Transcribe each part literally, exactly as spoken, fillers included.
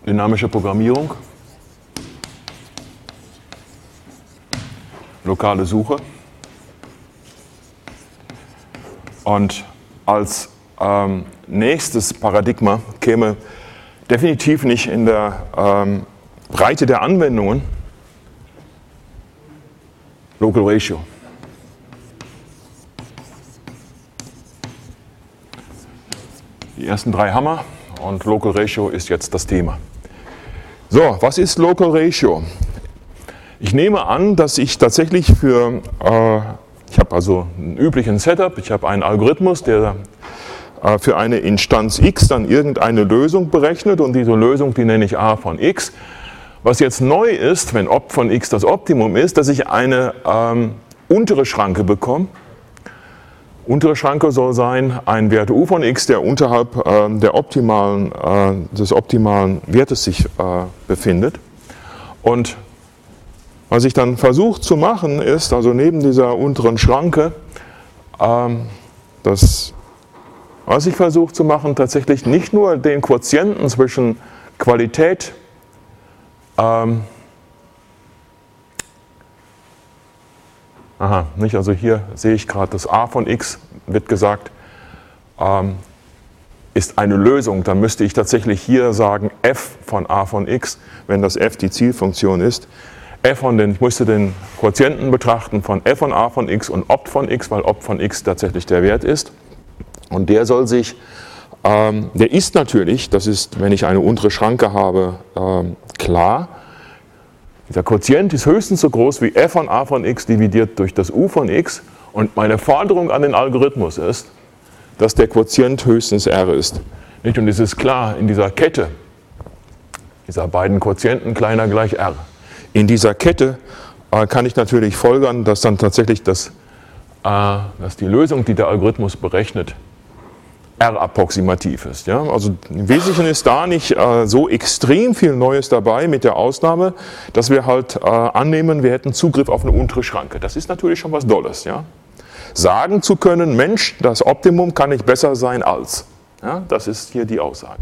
dynamische Programmierung, lokale Suche und als ähm, nächstes Paradigma käme definitiv nicht in der ähm, Breite der Anwendungen Local Ratio. Die ersten drei Hammer und Local Ratio ist jetzt das Thema. So, was ist Local Ratio? Ich nehme an, dass ich tatsächlich für, äh, ich habe also einen üblichen Setup, ich habe einen Algorithmus, der äh, für eine Instanz x dann irgendeine Lösung berechnet und diese Lösung, die nenne ich a von x. Was jetzt neu ist, wenn ob von x das Optimum ist, dass ich eine ähm, untere Schranke bekomme. Untere Schranke soll sein ein Wert u von x, der unterhalb äh, der optimalen, äh, des optimalen Wertes sich äh, befindet. Und was ich dann versuche zu machen ist, also neben dieser unteren Schranke, ähm, das, was ich versuche zu machen, tatsächlich nicht nur den Quotienten zwischen Qualität ähm, Aha, nicht? Also hier sehe ich gerade, das a von x wird gesagt, ähm, ist eine Lösung. Dann müsste ich tatsächlich hier sagen f von a von x, wenn das f die Zielfunktion ist. F von den, ich müsste den Quotienten betrachten von f von a von x und opt von x, weil opt von x tatsächlich der Wert ist. Und der soll sich, ähm, der ist natürlich, das ist, wenn ich eine untere Schranke habe, ähm, klar. Dieser Quotient ist höchstens so groß wie f von a von x dividiert durch das u von x. Und meine Forderung an den Algorithmus ist, dass der Quotient höchstens r ist. Und es ist klar, in dieser Kette, dieser beiden Quotienten kleiner gleich r, in dieser Kette äh, kann ich natürlich folgern, dass dann tatsächlich das, äh, dass die Lösung, die der Algorithmus berechnet, R-approximativ ist. Ja? Also im Wesentlichen ist da nicht äh, so extrem viel Neues dabei, mit der Ausnahme, dass wir halt äh, annehmen, wir hätten Zugriff auf eine untere Schranke. Das ist natürlich schon was Dolles. Ja? Sagen zu können, Mensch, das Optimum kann nicht besser sein als. Ja? Das ist hier die Aussage.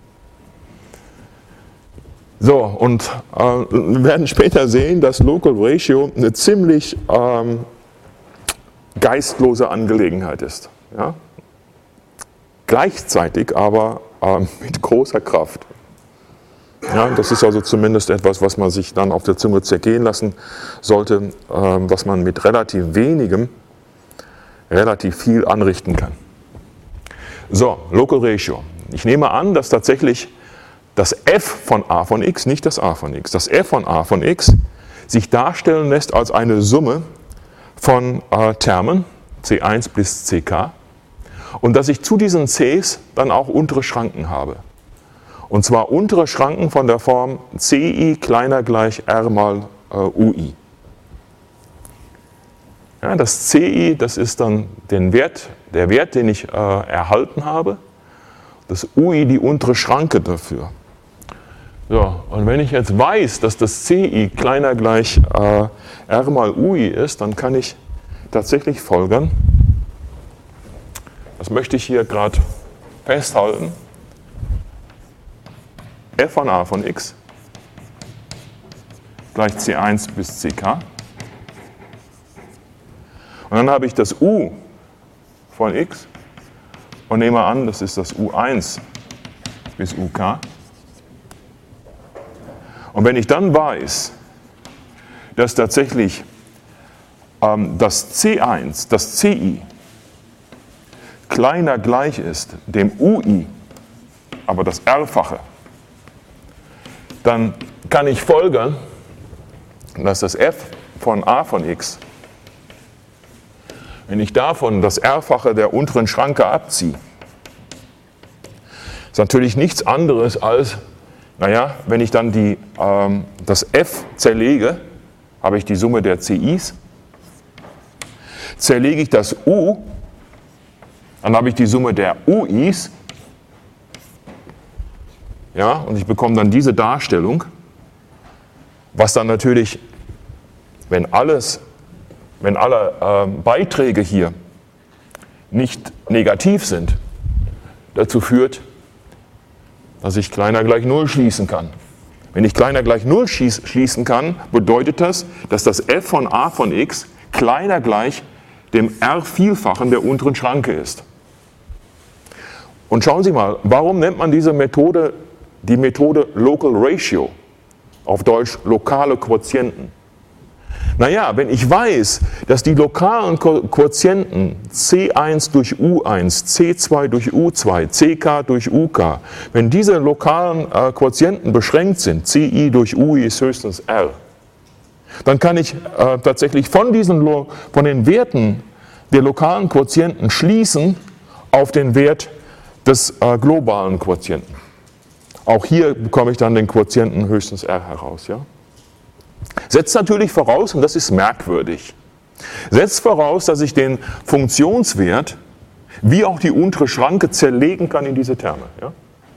So, und äh, wir werden später sehen, dass Local Ratio eine ziemlich ähm, geistlose Angelegenheit ist. Ja? Gleichzeitig aber äh, mit großer Kraft. Ja, das ist also zumindest etwas, was man sich dann auf der Zunge zergehen lassen sollte, äh, was man mit relativ wenigem relativ viel anrichten kann. So, Local Ratio. Ich nehme an, dass tatsächlich das f von a von x, nicht das a von x, das f von a von x sich darstellen lässt als eine Summe von äh, Termen, c eins bis ck, und dass ich zu diesen Cs dann auch untere Schranken habe. Und zwar untere Schranken von der Form ci kleiner gleich r mal äh, ui. Ja, das ci, das ist dann den Wert, der Wert, den ich äh, erhalten habe. Das ui die untere Schranke dafür. So, und wenn ich jetzt weiß, dass das ci kleiner gleich äh, r mal ui ist, dann kann ich tatsächlich folgern, das möchte ich hier gerade festhalten, f von a von x gleich c eins bis ck. Und dann habe ich das u von x und nehme an, das ist das u eins bis uk. Und wenn ich dann weiß, dass tatsächlich ähm, das c eins, das ci, kleiner gleich ist dem ui, aber das r-fache, dann kann ich folgern, dass das f von a von x, wenn ich davon das r-fache der unteren Schranke abziehe, ist natürlich nichts anderes als, naja, wenn ich dann die, ähm, das f zerlege, habe ich die Summe der ci's, zerlege ich das u, dann habe ich die Summe der ui's, ja, und ich bekomme dann diese Darstellung, was dann natürlich, wenn alles, wenn alle äh, Beiträge hier nicht negativ sind, dazu führt, dass ich kleiner gleich null schließen kann. Wenn ich kleiner gleich null schließen kann, bedeutet das, dass das f von a von x kleiner gleich dem r-Vielfachen der unteren Schranke ist. Und schauen Sie mal, warum nennt man diese Methode die Methode Local Ratio, auf Deutsch lokale Quotienten? Naja, wenn ich weiß, dass die lokalen Quotienten c eins durch u eins, c zwei durch u zwei, ck durch uk, wenn diese lokalen äh, Quotienten beschränkt sind, ci durch ui ist höchstens r, dann kann ich äh, tatsächlich von, diesen, von den Werten der lokalen Quotienten schließen auf den Wert des äh, globalen Quotienten. Auch hier bekomme ich dann den Quotienten höchstens r heraus. Ja? Setzt natürlich voraus, und das ist merkwürdig, setzt voraus, dass ich den Funktionswert wie auch die untere Schranke zerlegen kann in diese Terme. Ja?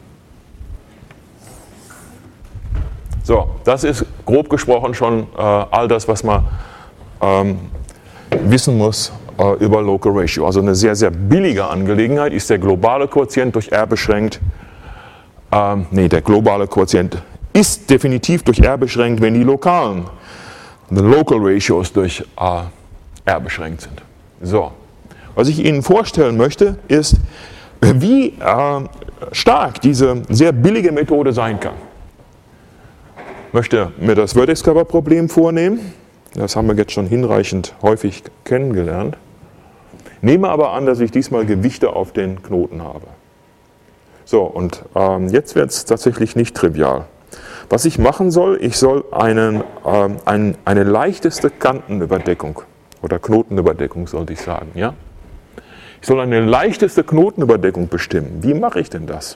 So, das ist grob gesprochen schon äh, all das, was man ähm, wissen muss äh, über Local Ratio. Also eine sehr, sehr billige Angelegenheit. Ist der globale Quotient durch R beschränkt? Ähm, nee, der globale Quotient ist definitiv durch R beschränkt, wenn die lokalen, the local ratios durch äh, R beschränkt sind. So, was ich Ihnen vorstellen möchte, ist, wie äh, stark diese sehr billige Methode sein kann. Ich möchte mir das Vertex-Cover-Problem vornehmen. Das haben wir jetzt schon hinreichend häufig kennengelernt. Nehme aber an, dass ich diesmal Gewichte auf den Knoten habe. So, und ähm, jetzt wird es tatsächlich nicht trivial. Was ich machen soll, ich soll einen, ähm, ein, eine leichteste Kantenüberdeckung oder Knotenüberdeckung, sollte ich sagen. Ja? Ich soll eine leichteste Knotenüberdeckung bestimmen. Wie mache ich denn das?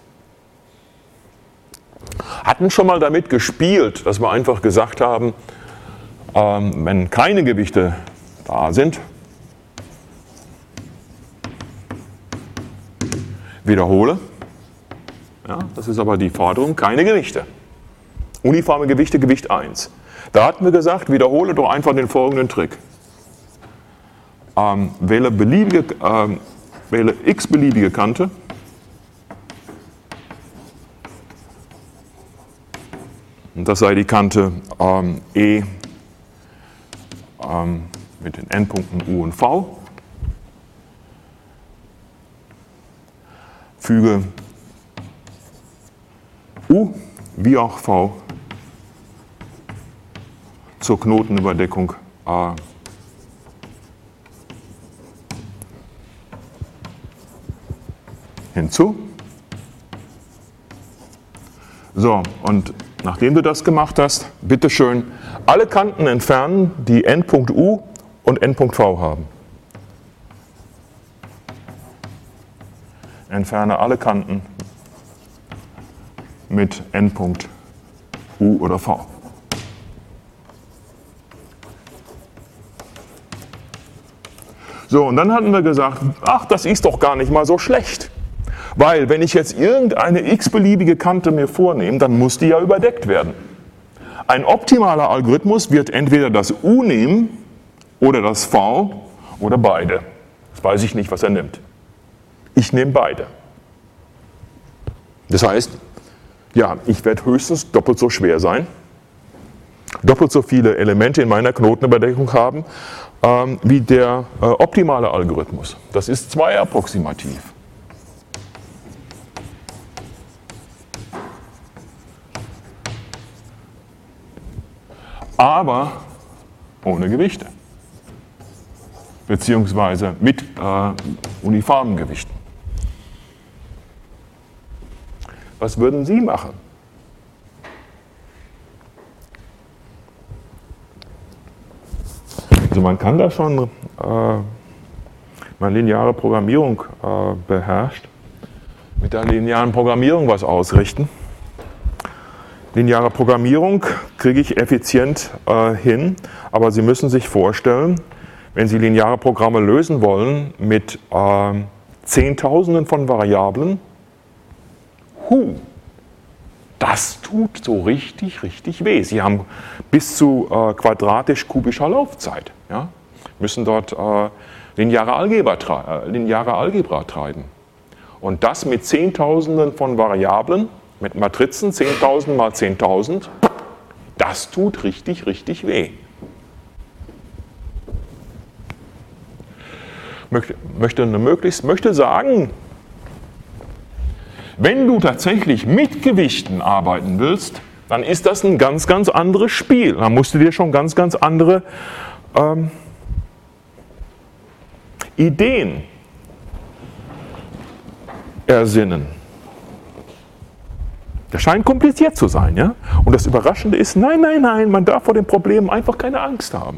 Hatten schon mal damit gespielt, dass wir einfach gesagt haben, ähm, wenn keine Gewichte da sind, wiederhole. Ja, das ist aber die Forderung, keine Gewichte. Uniforme Gewichte, Gewicht eins. Da hatten wir gesagt, wiederhole doch einfach den folgenden Trick. Ähm, wähle, beliebige, ähm, wähle x beliebige Kante. Und das sei die Kante ähm, E ähm, mit den Endpunkten U und V. Füge U wie auch V zur Knotenüberdeckung A hinzu. So, und nachdem du das gemacht hast, bitteschön alle Kanten entfernen, die Endpunkt U und Endpunkt V haben. Entferne alle Kanten mit Endpunkt U oder V. So, und dann hatten wir gesagt, ach, das ist doch gar nicht mal so schlecht. Weil, wenn ich jetzt irgendeine x-beliebige Kante mir vornehme, dann muss die ja überdeckt werden. Ein optimaler Algorithmus wird entweder das U nehmen oder das V oder beide. Das weiß ich nicht, was er nimmt. Ich nehme beide. Das heißt, ja, ich werde höchstens doppelt so schwer sein, doppelt so viele Elemente in meiner Knotenüberdeckung haben, ähm, wie der äh, optimale Algorithmus. Das ist zweiapproximativ. Aber ohne Gewichte, beziehungsweise mit äh, uniformen Gewichten. Was würden Sie machen? Also man kann da schon, äh, man lineare Programmierung äh, beherrscht, mit der linearen Programmierung was ausrichten. Lineare Programmierung kriege ich effizient äh, hin, aber Sie müssen sich vorstellen, wenn Sie lineare Programme lösen wollen mit äh, Zehntausenden von Variablen, hu, das tut so richtig, richtig weh. Sie haben bis zu äh, quadratisch-kubischer Laufzeit. Ja? Müssen dort äh, lineare, Algebra äh, lineare Algebra treiben. Und das mit Zehntausenden von Variablen mit Matrizen zehntausend mal zehntausend, das tut richtig, richtig weh. Möchte, möchte, eine möglichst, möchte sagen, wenn du tatsächlich mit Gewichten arbeiten willst, dann ist das ein ganz, ganz anderes Spiel. Da musst du dir schon ganz, ganz andere ähm, Ideen ersinnen. Das scheint kompliziert zu sein, ja? Und das Überraschende ist, nein, nein, nein, man darf vor den Problemen einfach keine Angst haben.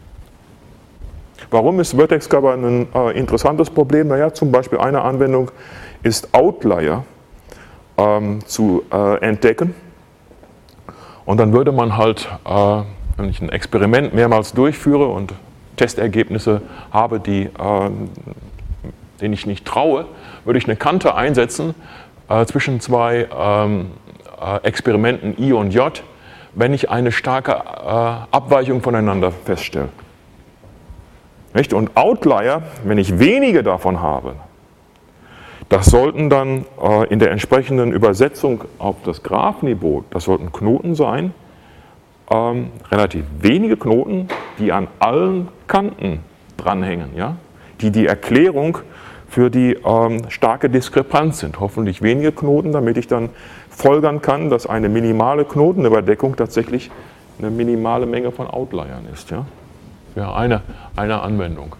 Warum ist Vertex Cover ein äh, interessantes Problem? Naja, zum Beispiel eine Anwendung ist Outlier ähm, zu äh, entdecken. Und dann würde man halt, äh, wenn ich ein Experiment mehrmals durchführe und Testergebnisse habe, die, äh, denen ich nicht traue, würde ich eine Kante einsetzen äh, zwischen zwei ähm, äh, Experimenten I und J, wenn ich eine starke äh, Abweichung voneinander feststelle. Nicht? Und Outlier, wenn ich wenige davon habe, das sollten dann äh, in der entsprechenden Übersetzung auf das Graphniveau, das sollten Knoten sein, ähm, relativ wenige Knoten, die an allen Kanten dranhängen, ja? Die die Erklärung für die ähm, starke Diskrepanz sind. Hoffentlich wenige Knoten, damit ich dann folgern kann, dass eine minimale Knotenüberdeckung tatsächlich eine minimale Menge von Outliern ist. Ja? Ja, eine, eine Anwendung.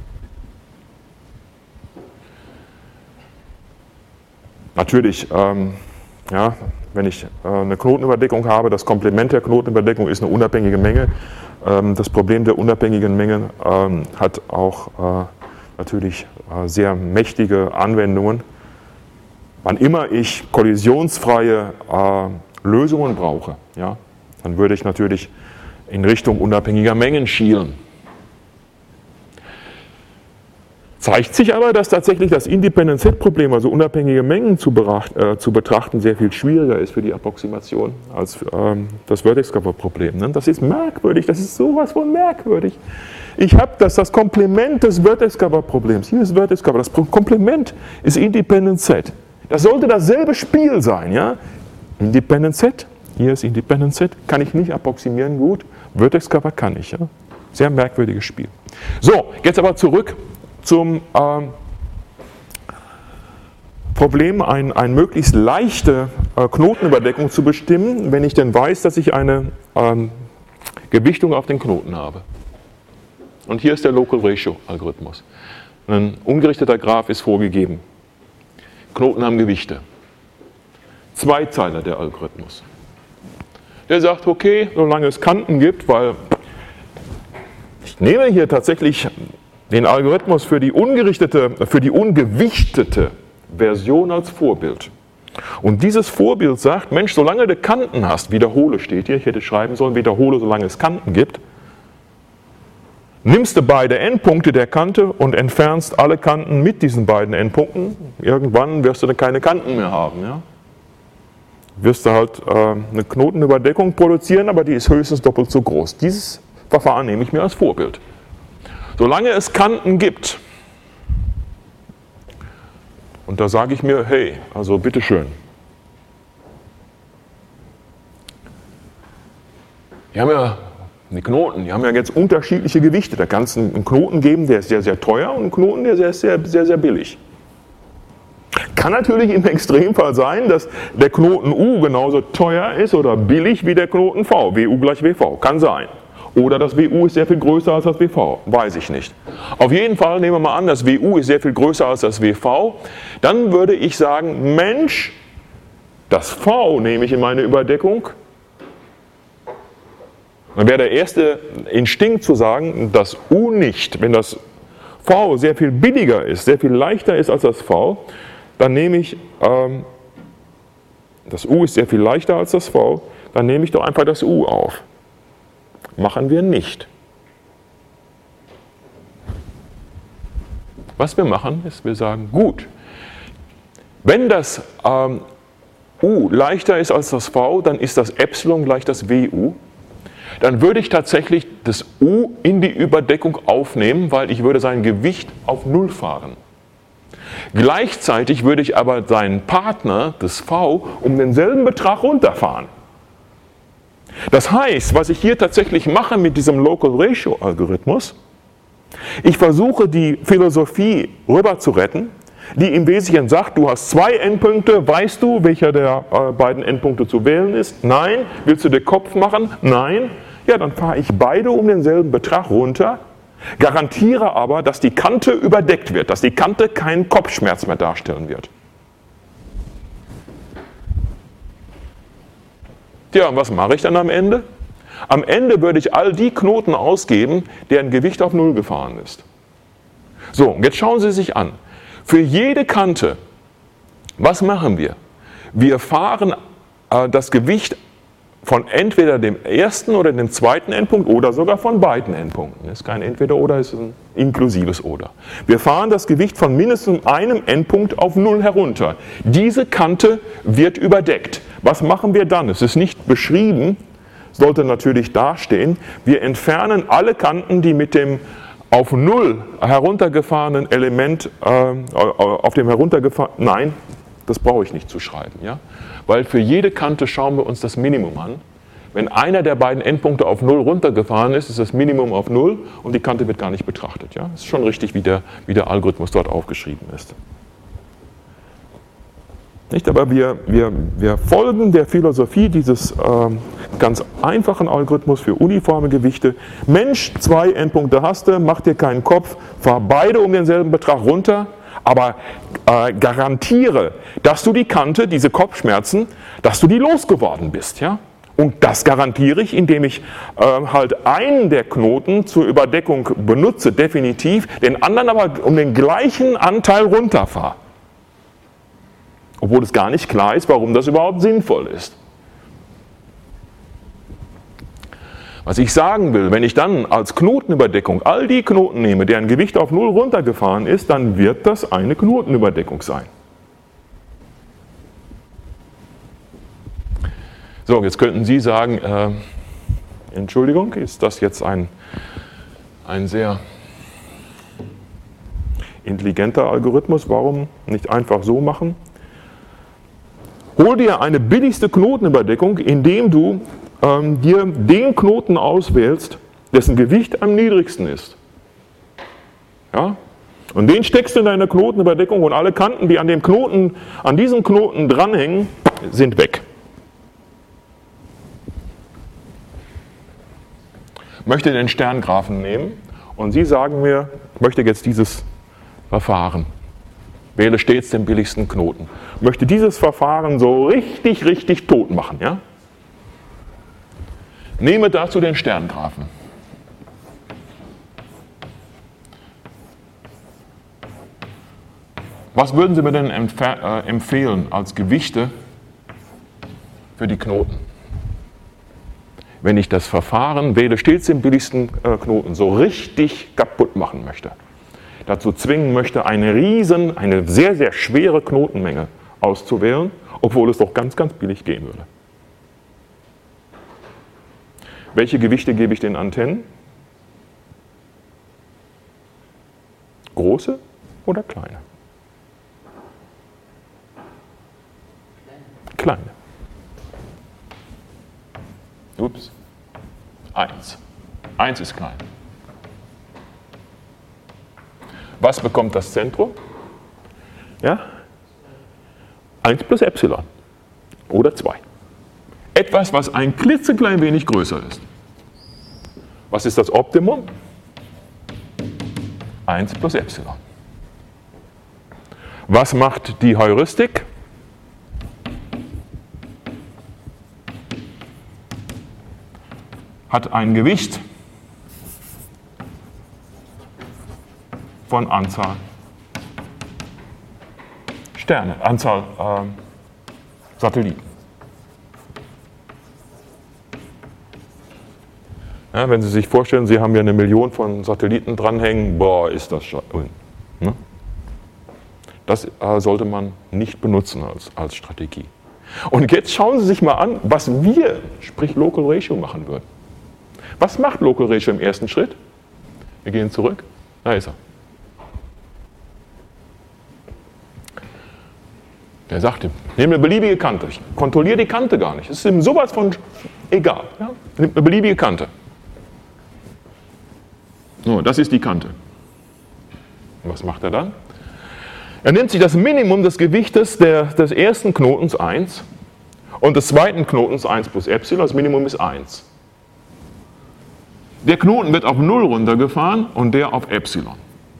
Natürlich, ähm, ja, wenn ich äh, eine Knotenüberdeckung habe, das Komplement der Knotenüberdeckung ist eine unabhängige Menge. Ähm, das Problem der unabhängigen Menge ähm, hat auch äh, natürlich äh, sehr mächtige Anwendungen. Wann immer ich kollisionsfreie äh, Lösungen brauche, ja, dann würde ich natürlich in Richtung unabhängiger Mengen schielen. Zeigt sich aber, dass tatsächlich das Independent-Set-Problem, also unabhängige Mengen zu, beracht, äh, zu betrachten, sehr viel schwieriger ist für die Approximation als ähm, das Vertex-Cover-Problem. Ne? Das ist merkwürdig, das ist sowas von merkwürdig. Ich habe das, das Komplement des Vertex-Cover-Problems. Hier ist Vertex-Cover, das Komplement ist Independent-Set. Das sollte dasselbe Spiel sein. Ja? Independent-Set, hier ist Independent-Set, kann ich nicht approximieren gut, Vertex-Cover kann ich. Ja? Sehr merkwürdiges Spiel. So, jetzt aber zurück zum ähm, Problem, ein, eine möglichst leichte äh, Knotenüberdeckung zu bestimmen, wenn ich denn weiß, dass ich eine ähm, Gewichtung auf den Knoten habe. Und hier ist der Local Ratio Algorithmus. Ein ungerichteter Graph ist vorgegeben. Knoten haben Gewichte. Zweizeiler der Algorithmus. Der sagt, okay, solange es Kanten gibt, weil ich nehme hier tatsächlich den Algorithmus für die ungerichtete, für die ungewichtete Version als Vorbild. Und dieses Vorbild sagt, Mensch, solange du Kanten hast, wiederhole steht hier, ich hätte schreiben sollen, wiederhole, solange es Kanten gibt, nimmst du beide Endpunkte der Kante und entfernst alle Kanten mit diesen beiden Endpunkten. Irgendwann wirst du dann keine Kanten mehr haben. Ja? Wirst du halt äh, eine Knotenüberdeckung produzieren, aber die ist höchstens doppelt so groß. Dieses Verfahren nehme ich mir als Vorbild. Solange es Kanten gibt, und da sage ich mir, hey, also bitteschön, die haben ja die Knoten, die haben ja jetzt unterschiedliche Gewichte. Da kann es einen Knoten geben, der ist sehr, sehr teuer und einen Knoten, der ist sehr, sehr, sehr billig. Kann natürlich im Extremfall sein, dass der Knoten U genauso teuer ist oder billig wie der Knoten V, W U gleich W V, kann sein. Oder das W U ist sehr viel größer als das W V, weiß ich nicht. Auf jeden Fall nehmen wir mal an, das W U ist sehr viel größer als das W V. Dann würde ich sagen, Mensch, das V nehme ich in meine Überdeckung. Dann wäre der erste Instinkt zu sagen, das U nicht. Wenn das V sehr viel billiger ist, sehr viel leichter ist als das V, dann nehme ich, ähm, das U ist sehr viel leichter als das V, dann nehme ich doch einfach das U auf. Machen wir nicht. Was wir machen, ist, wir sagen, gut, wenn das ähm, U leichter ist als das V, dann ist das Epsilon gleich das W U. Dann würde ich tatsächlich das U in die Überdeckung aufnehmen, weil ich würde sein Gewicht auf Null fahren. Gleichzeitig würde ich aber seinen Partner, das V, um denselben Betrag runterfahren. Das heißt, was ich hier tatsächlich mache mit diesem Local Ratio Algorithmus, ich versuche die Philosophie rüber zu retten, die im Wesentlichen sagt, du hast zwei Endpunkte, weißt du, welcher der äh, beiden Endpunkte zu wählen ist? Nein. Willst du den Kopf machen? Nein. Ja, dann fahre ich beide um denselben Betrag runter, garantiere aber, dass die Kante überdeckt wird, dass die Kante keinen Kopfschmerz mehr darstellen wird. Tja, und was mache ich dann am Ende? Am Ende würde ich all die Knoten ausgeben, deren Gewicht auf Null gefahren ist. So, und jetzt schauen Sie sich an. Für jede Kante, was machen wir? Wir fahren äh, das Gewicht von entweder dem ersten oder dem zweiten Endpunkt oder sogar von beiden Endpunkten. Das ist kein Entweder-Oder, es ist ein inklusives Oder. Wir fahren das Gewicht von mindestens einem Endpunkt auf Null herunter. Diese Kante wird überdeckt. Was machen wir dann? Es ist nicht beschrieben, sollte natürlich dastehen. Wir entfernen alle Kanten, die mit dem auf Null heruntergefahrenen Element, äh, auf dem heruntergefahrenen, nein, das brauche ich nicht zu schreiben, ja? Weil für jede Kante schauen wir uns das Minimum an. Wenn einer der beiden Endpunkte auf Null runtergefahren ist, ist das Minimum auf Null und die Kante wird gar nicht betrachtet. Ja? Das ist schon richtig, wie der, wie der Algorithmus dort aufgeschrieben ist. Nicht, aber wir, wir, wir folgen der Philosophie dieses äh, ganz einfachen Algorithmus für uniforme Gewichte. Mensch, zwei Endpunkte hast du, mach dir keinen Kopf, fahr beide um denselben Betrag runter, aber äh, garantiere, dass du die Kante, diese Kopfschmerzen, dass du die losgeworden bist. Ja? Und das garantiere ich, indem ich äh, halt einen der Knoten zur Überdeckung benutze, definitiv, den anderen aber um den gleichen Anteil runterfahre. Obwohl es gar nicht klar ist, warum das überhaupt sinnvoll ist. Was ich sagen will, wenn ich dann als Knotenüberdeckung all die Knoten nehme, deren Gewicht auf Null runtergefahren ist, dann wird das eine Knotenüberdeckung sein. So, jetzt könnten Sie sagen, äh, Entschuldigung, ist das jetzt ein, ein sehr intelligenter Algorithmus? Warum nicht einfach so machen? Hol dir eine billigste Knotenüberdeckung, indem du ähm, dir den Knoten auswählst, dessen Gewicht am niedrigsten ist. Ja? Und den steckst du in deine Knotenüberdeckung und alle Kanten, die an dem Knoten, an diesem Knoten dranhängen, sind weg. Ich möchte den Sterngraphen nehmen und Sie sagen mir, ich möchte jetzt dieses Verfahren. Wähle stets den billigsten Knoten. Ich möchte dieses Verfahren so richtig, richtig tot machen. Ja? Nehme dazu den Sterngraphen. Was würden Sie mir denn empf- äh, empfehlen als Gewichte für die Knoten? Wenn ich das Verfahren wähle stets den billigsten äh, Knoten so richtig kaputt machen möchte, dazu zwingen möchte, eine riesen, eine sehr, sehr schwere Knotenmenge auszuwählen, obwohl es doch ganz, ganz billig gehen würde. Welche Gewichte gebe ich den Antennen? Große oder kleine? Kleine. Ups. Eins. Eins ist klein. Was bekommt das Zentrum? Ja? eins plus Epsilon. Oder zwei. Etwas, was ein klitzeklein wenig größer ist. Was ist das Optimum? eins plus Epsilon. Was macht die Heuristik? Hat ein Gewicht von Anzahl Sterne, Anzahl äh, Satelliten. Ja, wenn Sie sich vorstellen, Sie haben ja eine Million von Satelliten dranhängen, boah, ist das schon. Ne? Das äh, sollte man nicht benutzen als, als Strategie. Und jetzt schauen Sie sich mal an, was wir, sprich Local Ratio, machen würden. Was macht Local Ratio im ersten Schritt? Wir gehen zurück. Da ist er. Der sagt, nimm eine beliebige Kante. Ich kontrolliere die Kante gar nicht. Es ist ihm sowas von egal. Ja? Nimm eine beliebige Kante. So, das ist die Kante. Und was macht er dann? Er nimmt sich das Minimum des Gewichtes der, des ersten Knotens eins und des zweiten Knotens eins plus Epsilon. Das Minimum ist eins. Der Knoten wird auf null runtergefahren und der auf Epsilon.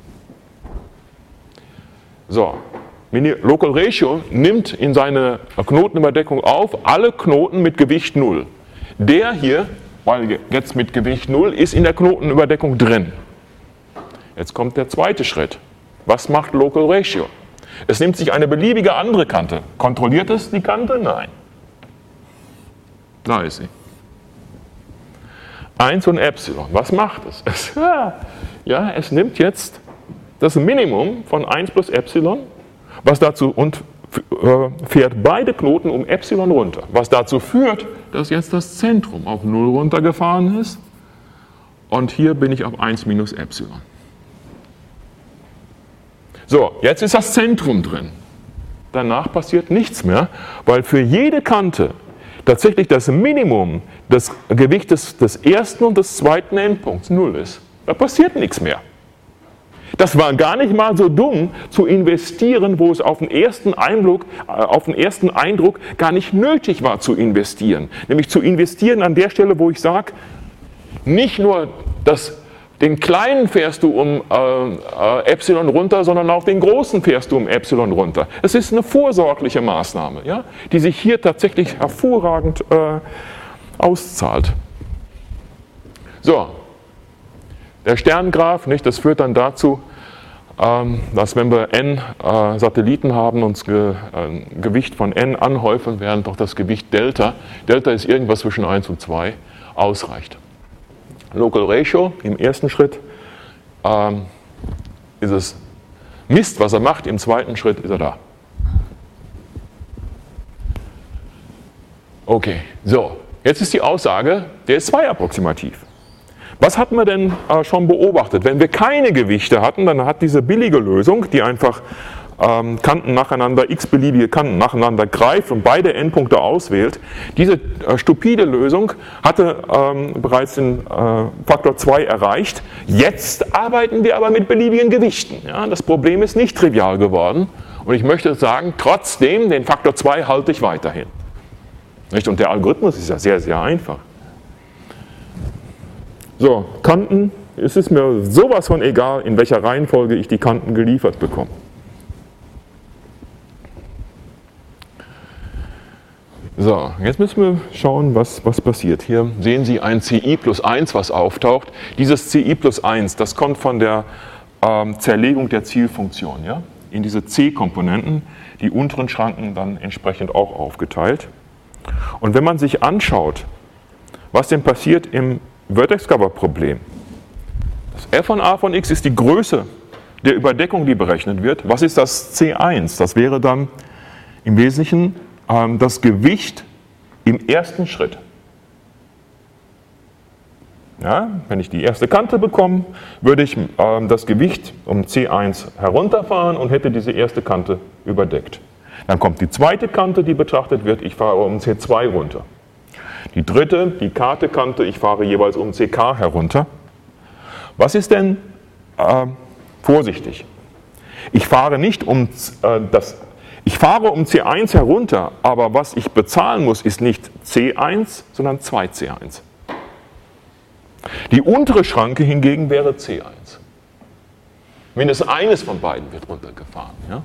So, Local Ratio nimmt in seine Knotenüberdeckung auf alle Knoten mit Gewicht null. Der hier, weil jetzt mit Gewicht null, ist in der Knotenüberdeckung drin. Jetzt kommt der zweite Schritt. Was macht Local Ratio? Es nimmt sich eine beliebige andere Kante. Kontrolliert es die Kante? Nein. Da ist sie. eins und Epsilon. Was macht es? es ja, es nimmt jetzt das Minimum von eins plus Epsilon, was dazu und äh, fährt beide Knoten um Epsilon runter. Was dazu führt, dass jetzt das Zentrum auf null runtergefahren ist und hier bin ich auf eins minus Epsilon. So, jetzt ist das Zentrum drin. Danach passiert nichts mehr, weil für jede Kante tatsächlich das Minimum des Gewichtes des ersten und des zweiten Endpunkts null ist. Da passiert nichts mehr. Das war gar nicht mal so dumm zu investieren, wo es auf den ersten Eindruck, auf den ersten Eindruck gar nicht nötig war zu investieren. Nämlich zu investieren an der Stelle, wo ich sage, nicht nur das, den kleinen fährst du um äh, äh, Epsilon runter, sondern auch den großen fährst du um Epsilon runter. Es ist eine vorsorgliche Maßnahme, ja, die sich hier tatsächlich hervorragend äh, auszahlt. So, der Sterngraph, nicht, das führt dann dazu, ähm, dass wenn wir n äh, Satelliten haben und ge, ein äh, Gewicht von n anhäufen, während doch das Gewicht Delta, Delta ist irgendwas zwischen eins und zwei, ausreicht. Local Ratio im ersten Schritt ähm, ist es Mist, was er macht, im zweiten Schritt ist er da. Okay, so, jetzt ist die Aussage, der ist zweiapproximativ. Was hatten wir denn äh, schon beobachtet? Wenn wir keine Gewichte hatten, dann hat diese billige Lösung, die einfach ähm, Kanten nacheinander, x-beliebige Kanten nacheinander greift und beide Endpunkte auswählt, diese äh, stupide Lösung hatte ähm, bereits den äh, Faktor zwei erreicht. Jetzt arbeiten wir aber mit beliebigen Gewichten. Ja? Das Problem ist nicht trivial geworden und ich möchte sagen, trotzdem, den Faktor zwei halte ich weiterhin. Nicht? Und der Algorithmus ist ja sehr, sehr einfach. So, Kanten, es ist mir sowas von egal, in welcher Reihenfolge ich die Kanten geliefert bekomme. So, jetzt müssen wir schauen, was, was passiert. Hier sehen Sie ein C I plus eins, was auftaucht. Dieses C I plus eins, das kommt von der ähm, Zerlegung der Zielfunktion, ja? In diese C-Komponenten, die unteren Schranken dann entsprechend auch aufgeteilt. Und wenn man sich anschaut, was denn passiert im Vertex-Cover-Problem. Das f von a von x ist die Größe der Überdeckung, die berechnet wird. Was ist das C eins? Das wäre dann im Wesentlichen ähm, das Gewicht im ersten Schritt. Ja, wenn ich die erste Kante bekomme, würde ich ähm, das Gewicht um C eins herunterfahren und hätte diese erste Kante überdeckt. Dann kommt die zweite Kante, die betrachtet wird, ich fahre um C zwei runter. Die dritte, die Karte-Kante, ich fahre jeweils um C K herunter. Was ist denn äh, vorsichtig? Ich fahre nicht um äh, das, ich fahre um C eins herunter, aber was ich bezahlen muss, ist nicht C eins, sondern zwei C eins. Die untere Schranke hingegen wäre C eins. Mindestens eines von beiden wird runtergefahren. Ja?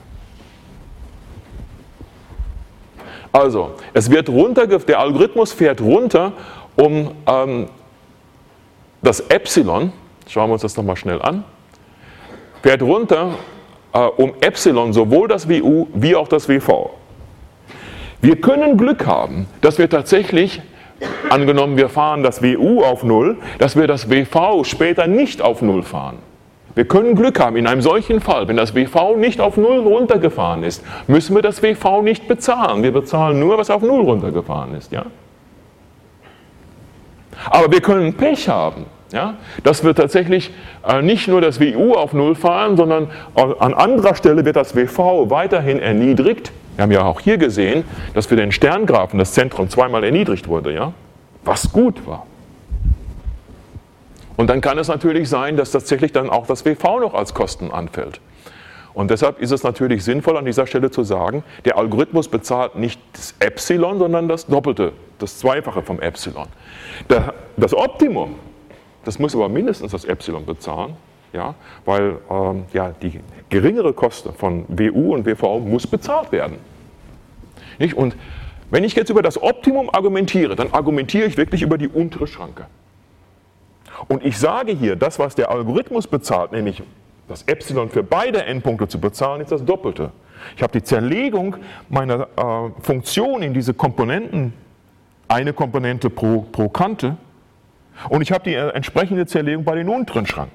Also, es wird runter, der Algorithmus fährt runter, um ähm, das Epsilon, schauen wir uns das nochmal schnell an, fährt runter, äh, um Epsilon, sowohl das W U wie auch das W V. Wir können Glück haben, dass wir tatsächlich, angenommen wir fahren das W U auf null, dass wir das W V später nicht auf null fahren. Wir können Glück haben, in einem solchen Fall, wenn das W V nicht auf null runtergefahren ist, müssen wir das W V nicht bezahlen. Wir bezahlen nur, was auf null runtergefahren ist. Ja? Aber wir können Pech haben, ja? Dass wir tatsächlich äh, nicht nur das W U auf null fahren, sondern an anderer Stelle wird das W V weiterhin erniedrigt Wir haben ja auch hier gesehen, dass für den Sterngraphen das Zentrum zweimal erniedrigt wurde, ja? Was gut war. Und dann kann es natürlich sein, dass tatsächlich dann auch das W V noch als Kosten anfällt. Und deshalb ist es natürlich sinnvoll, an dieser Stelle zu sagen, der Algorithmus bezahlt nicht das Epsilon, sondern das Doppelte, das Zweifache vom Epsilon. Der, das Optimum, das muss aber mindestens das Epsilon bezahlen, ja, weil ähm, ja, die geringere Kosten von W U und W V muss bezahlt werden. Nicht? Und wenn ich jetzt über das Optimum argumentiere, dann argumentiere ich wirklich über die untere Schranke. Und ich sage hier, das, was der Algorithmus bezahlt, nämlich das Epsilon für beide Endpunkte zu bezahlen, ist das Doppelte. Ich habe die Zerlegung meiner äh, Funktion in diese Komponenten, eine Komponente pro, pro Kante, und ich habe die äh, entsprechende Zerlegung bei den unteren Schranken.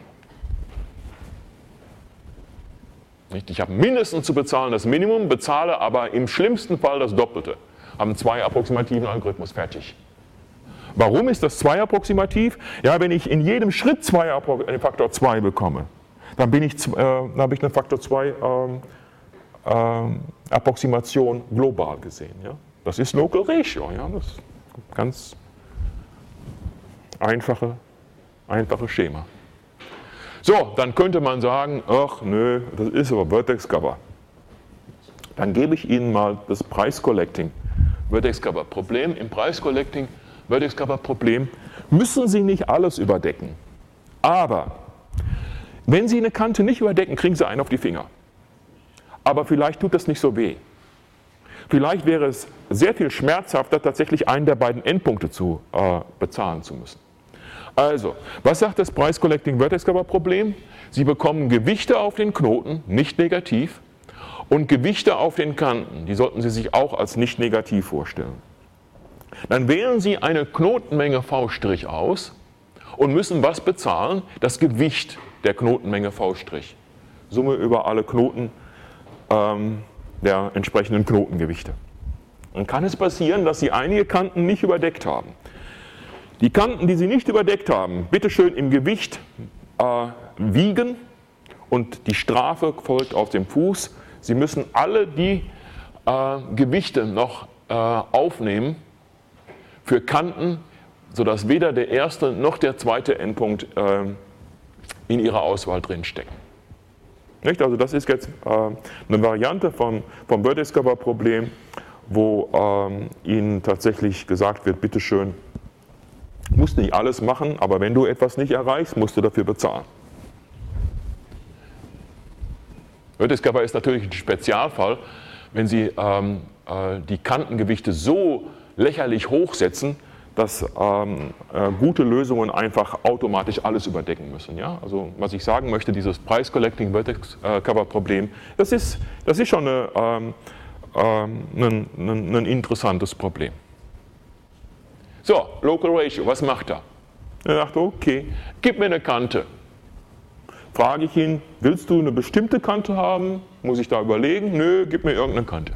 Nicht? Ich habe mindestens zu bezahlen das Minimum, bezahle aber im schlimmsten Fall das Doppelte. Haben zwei approximativen Algorithmus fertig. Warum ist das zwei-approximativ? Ja, wenn ich in jedem Schritt zwei, einen Faktor zwei bekomme, dann bin ich, äh, dann habe ich eine Faktor zwei ähm, ähm, Approximation global gesehen. Ja? Das ist Local Ratio. Ja? Das ist ein ganz einfache, einfache Schema. So, dann könnte man sagen, ach nö, das ist aber Vertex Cover. Dann gebe ich Ihnen mal das Price Collecting Vertex Cover Problem. Im Price Collecting Vertex Cover Problem müssen Sie nicht alles überdecken. Aber wenn Sie eine Kante nicht überdecken, kriegen Sie einen auf die Finger. Aber vielleicht tut das nicht so weh. Vielleicht wäre es sehr viel schmerzhafter, tatsächlich einen der beiden Endpunkte zu äh, bezahlen zu müssen. Also, was sagt das Price Collecting Vertex Cover Problem? Sie bekommen Gewichte auf den Knoten, nicht negativ, und Gewichte auf den Kanten, die sollten Sie sich auch als nicht negativ vorstellen. Dann wählen Sie eine Knotenmenge V' aus und müssen was bezahlen? Das Gewicht der Knotenmenge V'. Summe über alle Knoten ähm, der entsprechenden Knotengewichte. Dann kann es passieren, dass Sie einige Kanten nicht überdeckt haben. Die Kanten, die Sie nicht überdeckt haben, bitte schön im Gewicht äh, wiegen und die Strafe folgt auf dem Fuß. Sie müssen alle die äh, Gewichte noch äh, aufnehmen für Kanten, sodass weder der erste noch der zweite Endpunkt äh, in Ihrer Auswahl drinstecken. Nicht? Also das ist jetzt äh, eine Variante vom, vom Vertex Cover Problem, wo ähm, Ihnen tatsächlich gesagt wird, bitteschön, du musst nicht alles machen, aber wenn du etwas nicht erreichst, musst du dafür bezahlen. Vertex Cover ist natürlich ein Spezialfall, wenn Sie ähm, äh, die Kantengewichte so lächerlich hochsetzen, dass ähm, äh, gute Lösungen einfach automatisch alles überdecken müssen. Ja? Also was ich sagen möchte, dieses Price Collecting Vertex äh, Cover Problem, das ist, das ist schon eine, ähm, ähm, ein, ein, ein interessantes Problem. So, Local Ratio, was macht er? Er sagt, okay, gib mir eine Kante. Frage ich ihn, willst du eine bestimmte Kante haben? Muss ich da überlegen? Nö, gib mir irgendeine Kante.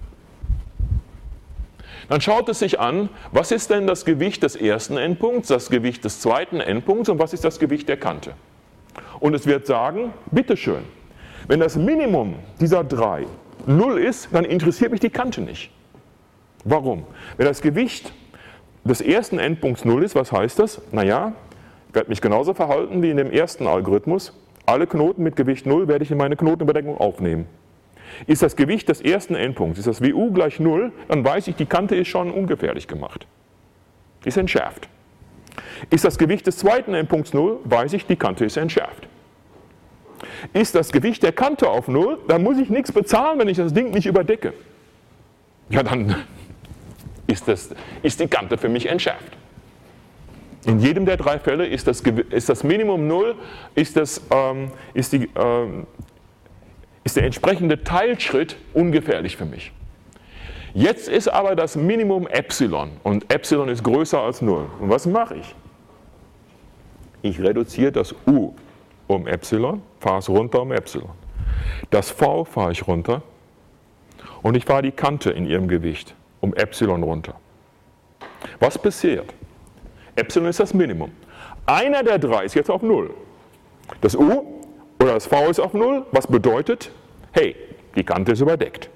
Dann schaut es sich an, was ist denn das Gewicht des ersten Endpunkts, das Gewicht des zweiten Endpunkts und was ist das Gewicht der Kante. Und es wird sagen, bitteschön, wenn das Minimum dieser drei null ist, dann interessiert mich die Kante nicht. Warum? Wenn das Gewicht des ersten Endpunkts null ist, was heißt das? Naja, ich werde mich genauso verhalten wie in dem ersten Algorithmus. Alle Knoten mit Gewicht null werde ich in meine Knotenüberdeckung aufnehmen. Ist das Gewicht des ersten Endpunkts, ist das W U gleich null, dann weiß ich, die Kante ist schon ungefährlich gemacht. Die ist entschärft. Ist das Gewicht des zweiten Endpunkts null, weiß ich, die Kante ist entschärft. Ist das Gewicht der Kante auf null, dann muss ich nichts bezahlen, wenn ich das Ding nicht überdecke. Ja, dann ist, das, ist die Kante für mich entschärft. In jedem der drei Fälle ist das, ist das Minimum null, ist, das, ähm, ist, die, ähm, ist der entsprechende Teilschritt ungefährlich für mich. Jetzt ist aber das Minimum Epsilon und Epsilon ist größer als null. Und was mache ich? Ich reduziere das U um Epsilon, fahre es runter um Epsilon. Das V fahre ich runter und ich fahre die Kante in ihrem Gewicht um Epsilon runter. Was passiert? Epsilon ist das Minimum. Einer der drei ist jetzt auf null. Das U oder das V ist auf null, was bedeutet, hey, die Kante ist überdeckt.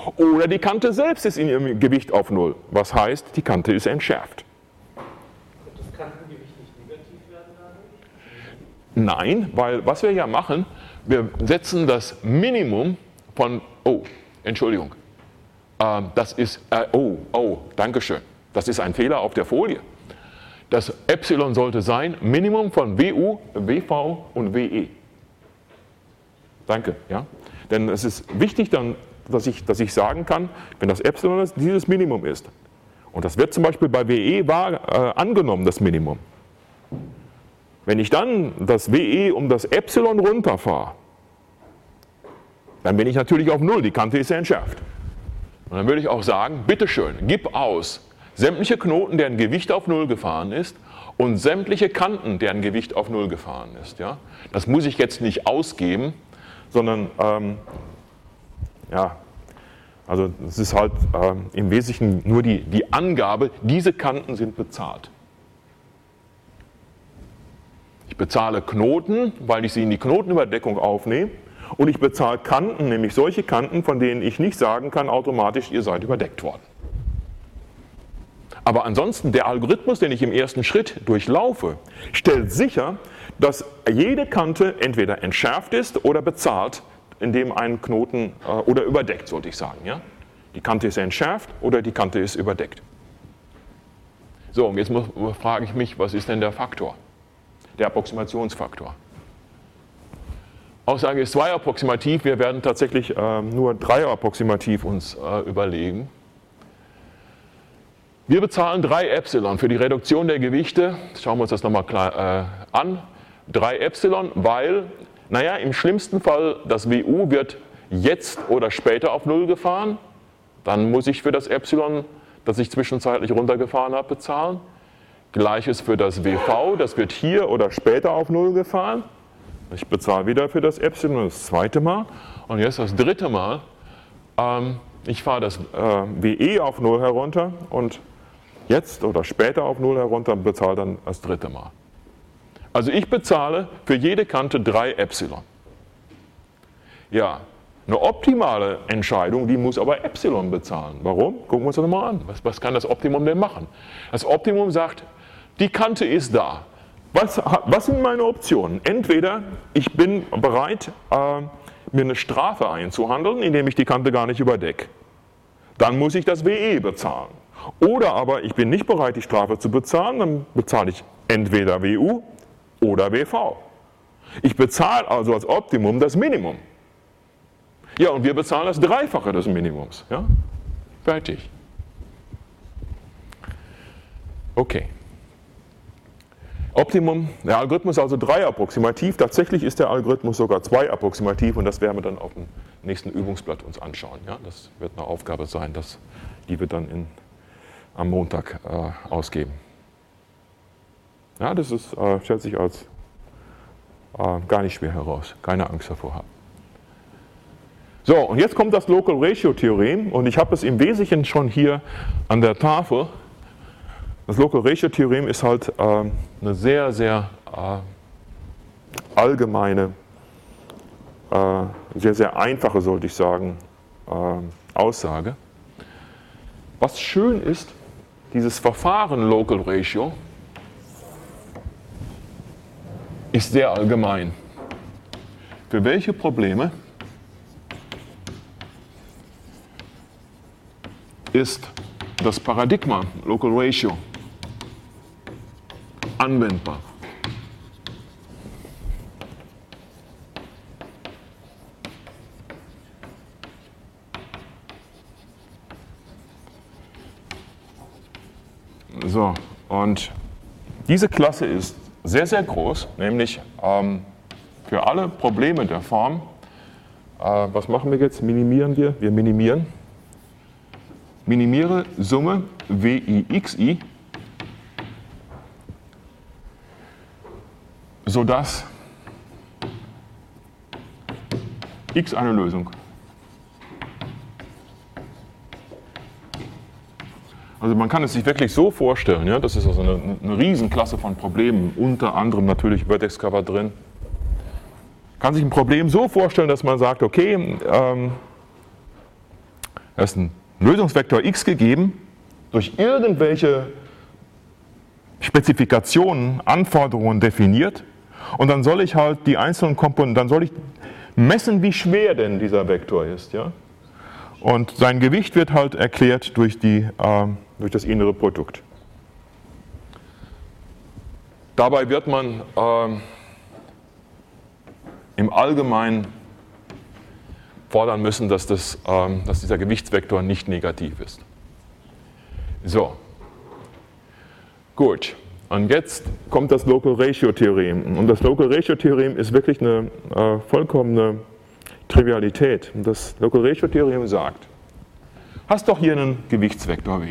Oder die Kante selbst ist in ihrem Gewicht auf null. Was heißt, die Kante ist entschärft. Wird das Kantengewicht nicht negativ werden dadurch? Nein, weil was wir ja machen, wir setzen das Minimum von, oh, Entschuldigung, äh, das ist, äh, oh, oh, Dankeschön, das ist ein Fehler auf der Folie. Das Epsilon sollte sein Minimum von W U, W V und W E. Danke, ja. Denn es ist wichtig dann, dass ich, dass ich sagen kann, wenn das Epsilon ist, dieses Minimum ist. Und das wird zum Beispiel bei W E war, äh, angenommen, das Minimum. Wenn ich dann das W E um das Epsilon runterfahre, dann bin ich natürlich auf null, die Kante ist ja entschärft. Und dann würde ich auch sagen, bitteschön, gib aus sämtliche Knoten, deren Gewicht auf null gefahren ist und sämtliche Kanten, deren Gewicht auf null gefahren ist. Ja? Das muss ich jetzt nicht ausgeben, sondern ähm, ja, also es ist halt ähm, im Wesentlichen nur die, die Angabe, diese Kanten sind bezahlt. Ich bezahle Knoten, weil ich sie in die Knotenüberdeckung aufnehme, und ich bezahle Kanten, nämlich solche Kanten, von denen ich nicht sagen kann automatisch, ihr seid überdeckt worden. Aber ansonsten, der Algorithmus, den ich im ersten Schritt durchlaufe, stellt sicher, dass jede Kante entweder entschärft ist oder bezahlt, indem ein Knoten, äh, oder überdeckt, sollte ich sagen. Ja? Die Kante ist entschärft oder die Kante ist überdeckt. So, und jetzt muss, frage ich mich, was ist denn der Faktor? Der Approximationsfaktor. Aussage ist zwei-approximativ, wir werden tatsächlich äh, nur drei-approximativ uns äh, überlegen. Wir bezahlen drei Epsilon für die Reduktion der Gewichte, schauen wir uns das nochmal klar äh, an, drei Epsilon, weil, naja, im schlimmsten Fall das W U wird jetzt oder später auf null gefahren, dann muss ich für das Epsilon, das ich zwischenzeitlich runtergefahren habe, bezahlen. Gleiches für das W V, das wird hier oder später auf null gefahren. Ich bezahle wieder für das Epsilon das zweite Mal. Und jetzt das dritte Mal. Ähm, ich fahre das äh, W E auf null herunter und jetzt oder später auf null herunter und bezahle dann das dritte Mal. Also ich bezahle für jede Kante drei Epsilon. Ja, eine optimale Entscheidung, die muss aber Epsilon bezahlen. Warum? Gucken wir uns das nochmal an. Was, was kann das Optimum denn machen? Das Optimum sagt, die Kante ist da. Was, was sind meine Optionen? Entweder ich bin bereit, äh, mir eine Strafe einzuhandeln, indem ich die Kante gar nicht überdecke. Dann muss ich das W E bezahlen. Oder aber ich bin nicht bereit, die Strafe zu bezahlen, dann bezahle ich entweder W U oder W V. Ich bezahle also als Optimum das Minimum. Ja, und wir bezahlen das Dreifache des Minimums. Ja? Fertig. Okay. Optimum, der Algorithmus ist also drei-approximativ, tatsächlich ist der Algorithmus sogar zwei-approximativ und das werden wir dann auf dem nächsten Übungsblatt uns anschauen. Ja? Das wird eine Aufgabe sein, das, die wir dann in, am Montag äh, ausgeben. Ja, das ist, äh, stellt sich als äh, gar nicht schwer heraus, keine Angst davor haben. So, und jetzt kommt das Local Ratio Theorem und ich habe es im Wesentlichen schon hier an der Tafel. Das Local Ratio Theorem ist halt äh, eine sehr, sehr äh, allgemeine, äh, sehr, sehr einfache, sollte ich sagen, äh, Aussage. Was schön ist, dieses Verfahren Local Ratio ist sehr allgemein. Für welche Probleme ist das Paradigma Local Ratio anwendbar? So, und diese Klasse ist sehr, sehr groß, nämlich ähm, für alle Probleme der Form. Äh, was machen wir jetzt? Minimieren wir? Wir minimieren. Minimiere Summe W I X I, sodass x eine Lösung. Also man kann es sich wirklich so vorstellen, ja, das ist also eine, eine Riesenklasse von Problemen, unter anderem natürlich Vertex Cover drin. Man kann sich ein Problem so vorstellen, dass man sagt, okay, ähm, Da ist ein Lösungsvektor x gegeben, durch irgendwelche Spezifikationen, Anforderungen definiert, und dann soll ich halt die einzelnen Komponenten, dann soll ich messen, wie schwer denn dieser Vektor ist. Ja? Und sein Gewicht wird halt erklärt durch, die, äh, durch das innere Produkt. Dabei wird man äh, im Allgemeinen fordern müssen, dass, das, äh, dass dieser Gewichtsvektor nicht negativ ist. So, gut. Und jetzt kommt das Local Ratio Theorem. Und das Local Ratio Theorem ist wirklich eine äh, vollkommene Trivialität. Und das Local Ratio Theorem sagt, hast doch hier einen Gewichtsvektor W.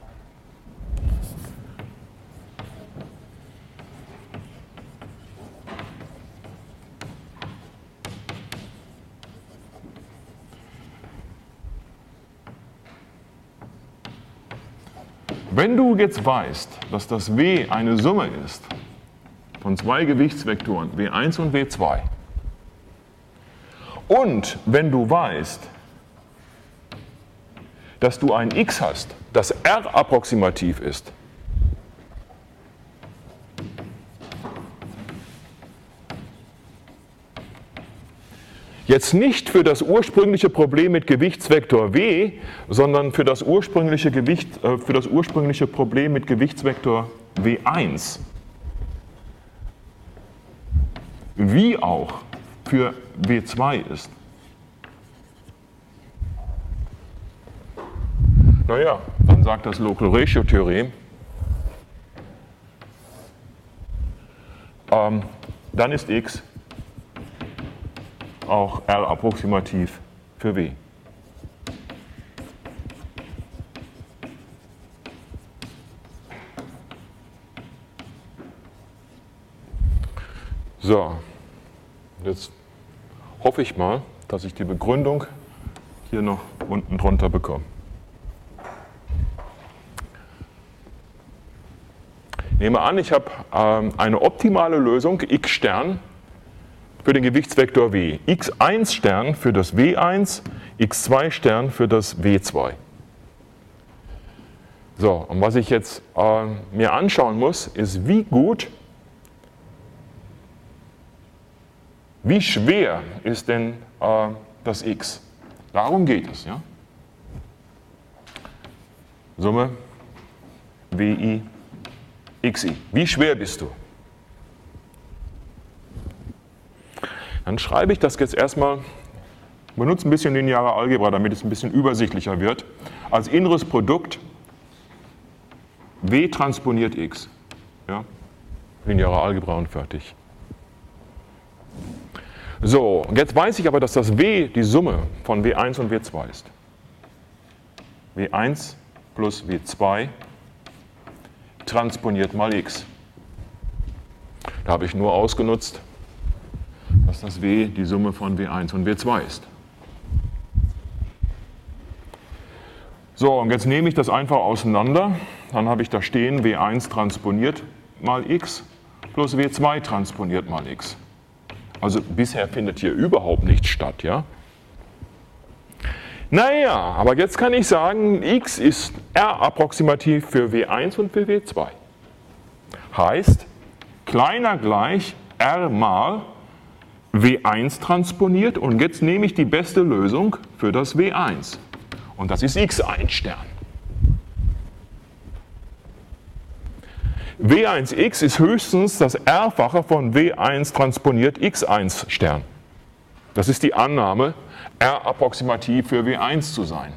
Wenn du jetzt weißt, dass das W eine Summe ist von zwei Gewichtsvektoren, W eins und W zwei, und wenn du weißt, dass du ein x hast, das R approximativ ist, jetzt nicht für das ursprüngliche Problem mit Gewichtsvektor W, sondern für das ursprüngliche, Gewicht, äh, für das ursprüngliche Problem mit Gewichtsvektor W eins, wie auch für W zwei ist. Naja, dann sagt das Local Ratio Theorem, ähm, dann ist x auch R approximativ für W. So, jetzt hoffe ich mal, dass ich die Begründung hier noch unten drunter bekomme. Ich nehme an, ich habe ähm, eine optimale Lösung x Stern für den Gewichtsvektor W. x eins Stern für das W eins, x zwei Stern für das W zwei. So, und was ich jetzt äh, mir anschauen muss, ist, wie gut, wie schwer ist denn äh, das x? Darum geht es. Ja? Summe Wi, xi. Wie schwer bist du? Dann schreibe ich das jetzt erstmal, benutze ein bisschen lineare Algebra, damit es ein bisschen übersichtlicher wird, als inneres Produkt W transponiert x. Ja? Lineare Algebra und fertig. So, und jetzt weiß ich aber, dass das W die Summe von W eins und W zwei ist. W eins plus W zwei transponiert mal x. Da habe ich nur ausgenutzt, dass das W die Summe von W eins und W zwei ist. So, und jetzt nehme ich das einfach auseinander. Dann habe ich da stehen, W eins transponiert mal x plus W zwei transponiert mal x. Also bisher findet hier überhaupt nichts statt, ja? Naja, aber jetzt kann ich sagen, x ist R approximativ für W eins und für W zwei. Heißt, kleiner gleich R mal W eins transponiert, und jetzt nehme ich die beste Lösung für das W eins. Und das ist x eins Stern. W eins x ist höchstens das R-fache von W eins transponiert x eins Stern. Das ist die Annahme, R approximativ für W eins zu sein.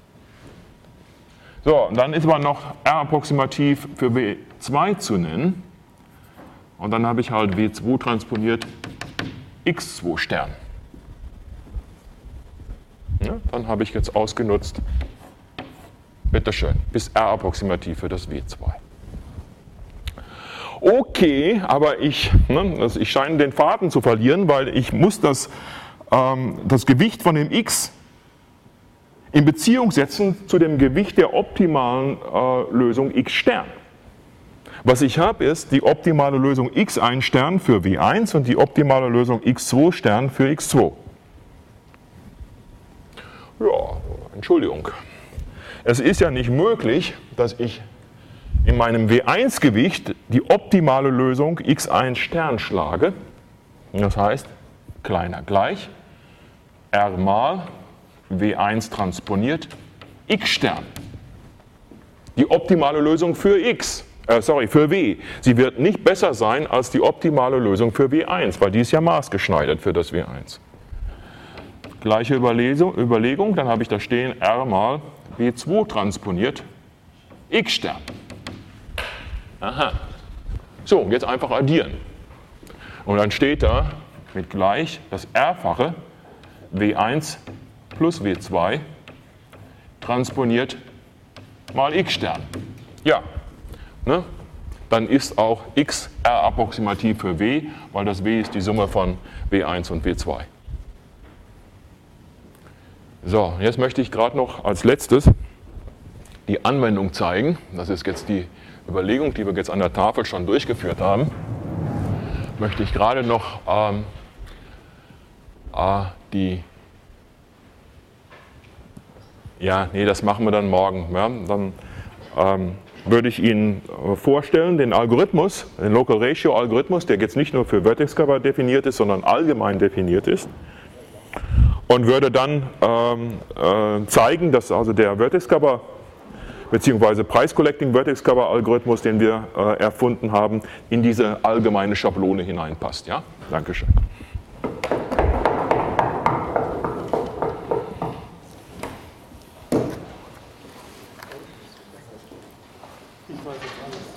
So, und dann ist aber noch R approximativ für W zwei zu nennen. Und dann habe ich halt W zwei transponiert x zwei Stern. Ja, dann habe ich jetzt ausgenutzt, bitteschön, bis R approximativ für das W zwei. Okay, aber ich, ne, also ich scheine den Faden zu verlieren, weil ich muss das, ähm, das Gewicht von dem x in Beziehung setzen zu dem Gewicht der optimalen äh, Lösung x Stern. Was ich habe, ist die optimale Lösung x eins Stern für W eins und die optimale Lösung x zwei Stern für x zwei. Ja, Entschuldigung. Es ist ja nicht möglich, dass ich in meinem W eins Gewicht die optimale Lösung x eins Stern schlage. Das heißt, kleiner gleich R mal W eins transponiert x Stern. Die optimale Lösung für x, äh, sorry, für W. Sie wird nicht besser sein als die optimale Lösung für W eins, weil die ist ja maßgeschneidert für das W eins. Gleiche Überlesung, Überlegung, dann habe ich da stehen R mal W zwei transponiert x Stern. Aha. So, jetzt einfach addieren. Und dann steht da mit gleich das R-fache W eins plus W zwei transponiert mal x Stern. Ja, ne? Dann ist auch x R-approximativ für W, weil das W ist die Summe von W eins und W zwei. So, jetzt möchte ich gerade noch als letztes die Anwendung zeigen. Das ist jetzt die Überlegung, die wir jetzt an der Tafel schon durchgeführt haben. Möchte ich gerade noch ähm, äh, die, ja, nee, das machen wir dann morgen. Ja, dann ähm, würde ich Ihnen vorstellen, den Algorithmus, den Local Ratio Algorithmus, der jetzt nicht nur für Vertex Cover definiert ist, sondern allgemein definiert ist. Und würde dann ähm, äh, zeigen, dass also der Vertex Cover bzw. Price Collecting Vertex Cover Algorithmus, den wir äh, erfunden haben, in diese allgemeine Schablone hineinpasst. Ja? Dankeschön. Ich weiß jetzt alles.